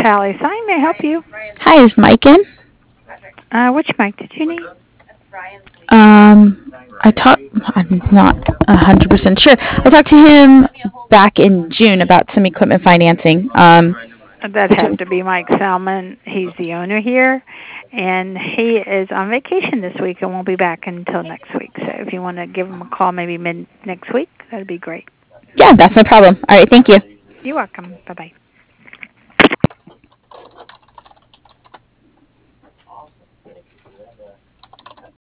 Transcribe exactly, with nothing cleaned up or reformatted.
Hallie Sign. May I help you? Hi, is Mike in? Uh, which mic did you need? Um, I talked. I'm not a hundred percent sure. I talked to him back in June about some equipment financing. Um, That has to be Mike Salmon. He's the owner here, and he is on vacation this week and won't be back until next week. So if you want to give him a call maybe mid next week, that'd be great. yeah, that's no problem. All right, thank you. You're welcome. Bye-bye.